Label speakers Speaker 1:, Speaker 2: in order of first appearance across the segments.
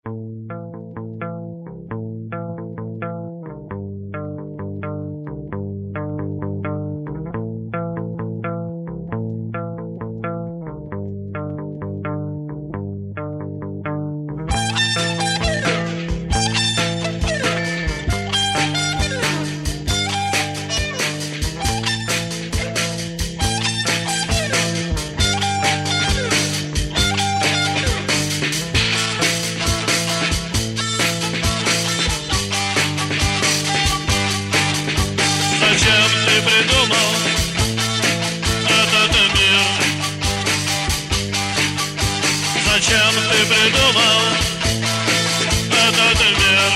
Speaker 1: Зачем ты придумал этот мир? Зачем ты придумал этот мир?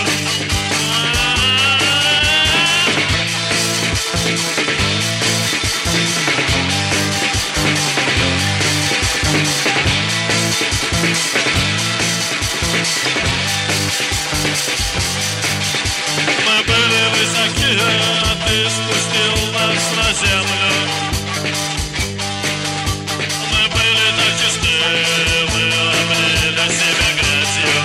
Speaker 1: Мы были высоки, а ты спустил нас на землю. Мы были так чисты, мы облили себя грязью.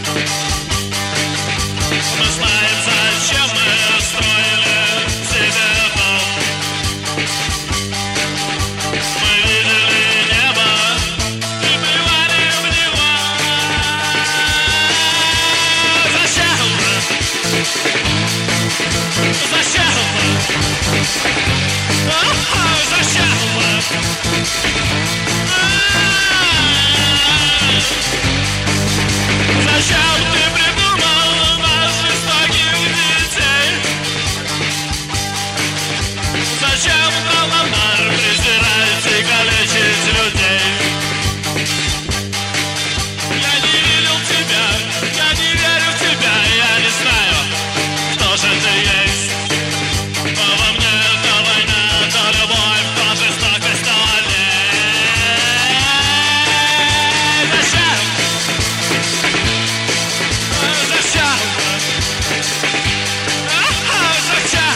Speaker 1: Мы знаем, зачем мы строили себе дом. Мы видели небо и плевали в него. Зачем? Зачем? Зачем? Зачем ты придумал нас, жестоких детей? Зачем дал нам дар презирать и калечить людей? Я не видел тебя, я не верю в тебя, я не знаю, кто же ты есть. Во мне то война, то любовь, то жестокость, то олень. Зачем? Зачем? Зачем?